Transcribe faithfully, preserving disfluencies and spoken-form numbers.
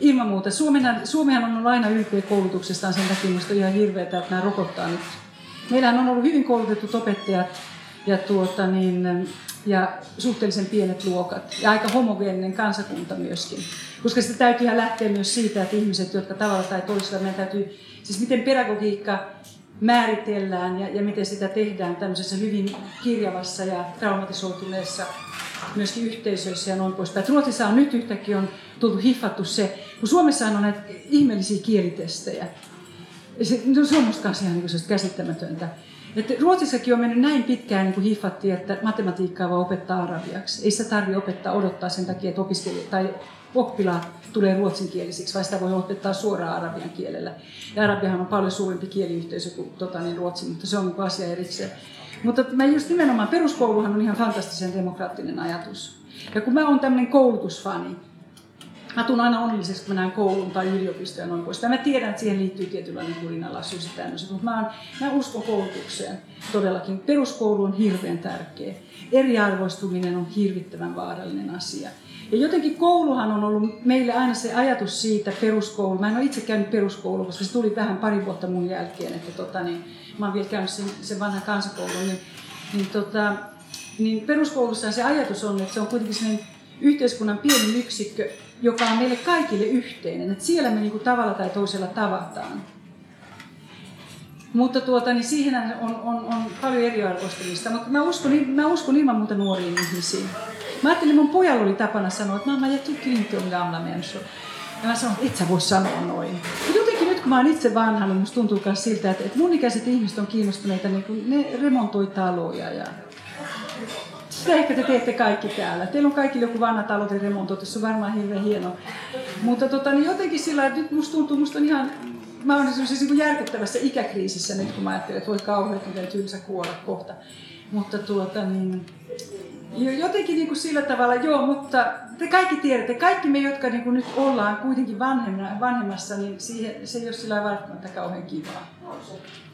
Ilman muuta. Suomenhan, Suomihan on ollut aina ylpeä koulutuksestaan, sen takia minusta on ihan hirveätä, että nämä rokottaa nyt. Meillähän on ollut hyvin koulutetut opettajat ja, tuota, niin, ja suhteellisen pienet luokat ja aika homogeeninen kansakunta myöskin. Koska sitä täytyy ihan lähteä myös siitä, että ihmiset, jotka tavalla tai toisella, meidän täytyy, siis miten pedagogiikka määritellään ja, ja miten sitä tehdään tämmöisessä hyvin kirjavassa ja traumatisoituneessa myöskin yhteisöissä ja noin poispäin. Ruotsissa on nyt yhtäkkiä on tultu hiffattu se, kun Suomessahan on näitä ihmeellisiä kielitestejä. Se, no, se on musta kanssa ihan niin käsittämätöntä. Että Ruotsissakin on mennyt näin pitkään, niin kuin hiffattiin, että matematiikkaa voi opettaa arabiaksi. Ei sitä tarvitse opettaa odottaa sen takia, että opiskelija tai oppilaat tulee ruotsinkielisiksi, vai sitä voi opettaa suoraan arabian kielellä. Ja arabiahan on paljon suurempi kieliyhteisö kuin tota, niin ruotsi, mutta se on niin asia erikseen. Mutta mä just nimenomaan, peruskouluhan on ihan fantastisen demokraattinen ajatus. Ja kun mä oon tämmöinen koulutusfani, mä tuun aina onnelliseksi, kun mä näen koulun tai yliopistoja noin pois. Mä tiedän, että siihen liittyy tietynlainen kurinalaisuus ja tämmöiset, mutta mä, on, mä uskon koulutukseen todellakin. Peruskoulu on hirveän tärkeä. Eriarvoistuminen on hirvittävän vaarallinen asia. Ja jotenkin kouluhan on ollut meille aina se ajatus siitä peruskoulu. Mä en ole itse käynyt peruskoulua, koska se tuli vähän pari vuotta mun jälkeen, että tota, niin, mä oon vielä käynyt sen, sen vanhan kansakoulun. Niin, niin, tota, niin peruskoulussa se ajatus on, että se on kuitenkin sellainen yhteiskunnan pieni yksikkö, joka on meille kaikille yhteinen. Että siellä me niinku tavalla tai toisella tavataan. Mutta tuota, niin siihen on, on, on paljon eriarvoistumista. Mutta mä uskon, mä uskon ilman muuta nuoriin ihmisiin. Mä ajattelin, mun pojalla oli tapana sanoa, että mamma, jag tycker inte om gamla människor. Ja mä sanoin, että et sä voi sanoa noin. Ja jotenkin nyt kun mä oon itse vanha, niin musta tuntuu myös siltä, että, että mun ikäiset ihmiset on kiinnostuneita, niin kun ne remontoi taloja. Ja sitä ehkä te teette kaikki täällä. Teillä on kaikilla joku vanha talo te remontoitu, se on varmaan hirveän hieno. Mutta tota, niin jotenkin sillä että nyt musta tuntuu, musta on ihan... Mä oon sellaisessa niin järkyttävässä ikäkriisissä nyt, kun mä ajattelen, että voi kauhean, miten tylsä kuolla kohta. Mutta tuota niin... Jotenkin niin kuin sillä tavalla, joo, mutta te kaikki tiedätte, kaikki me, jotka niin kuin nyt ollaan kuitenkin vanhemmassa, niin siihen, se ei ole sillä välttämättä kauhean kivaa.